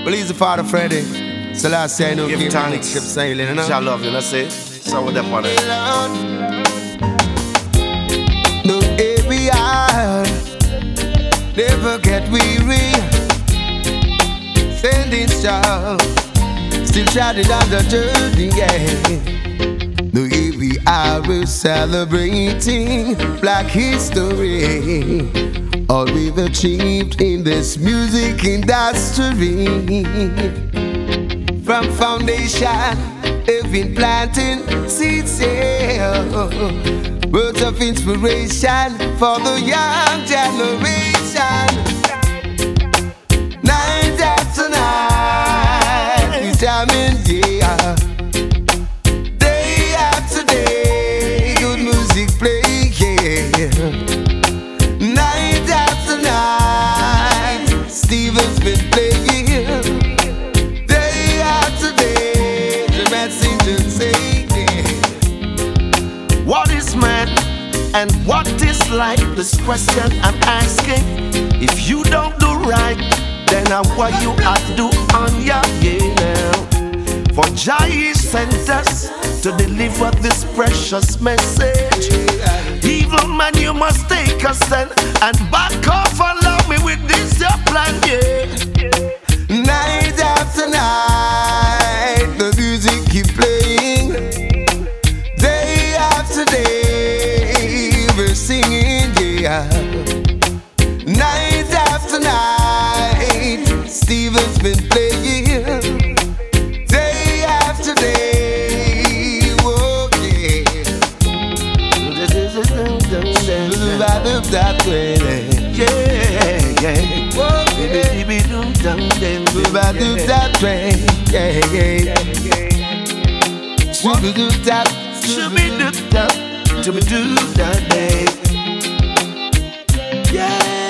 Well, he's the father, Freddy. So last year I know Give thanks. ship sailing, you know? I love you, that's it. So with them on it. No, here we are. Never get weary. Sending stars. Still chatting on the journey, yeah. No, here we are, we're celebrating Black history. All we've achieved in this music industry. From foundation, they've been planting seeds, yeah. Words of inspiration for the young generation. Night after night, we jamming, yeah. Day after day, good music play, yeah. Night after night, Steven's been playing. Day after day, the messengers say, yeah. What is man and what is life? This question I'm asking. If you don't do right, then what you have to do on your now. For Jah sent us to deliver this precious message. Evil man, you must take a stand and back off. Allow me with this your plan, yeah. Night after night, the music keep playing. Day after day, we're singing, yeah. Night after night, Steven's been playing. Day after day, whoa, yeah. That way, Yeah, yeah. whoa, yeah. Do that way, yeah, yeah. Shooby do that, Should be do that, to be do that day. Yeah.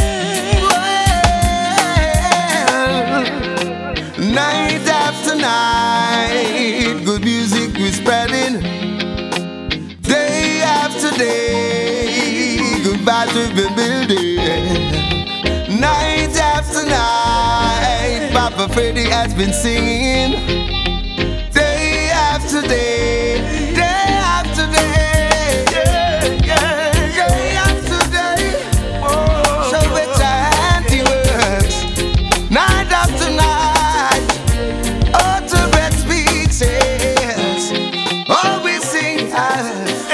Night after night, good music we're spreading. Day after day, good vibes we've been building. Night after night, Papa Freddy has been singing. Day after day, day after day, Yeah, yeah, yeah. day after day. Oh, Show it your handiworks. Night after night, ultimate speeches. All we sing as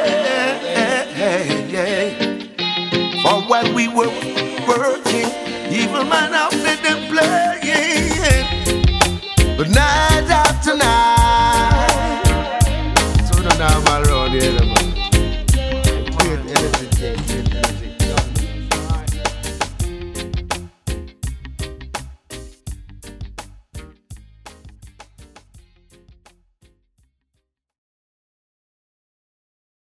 yeah. For while we were working, evil man out there them playing. but night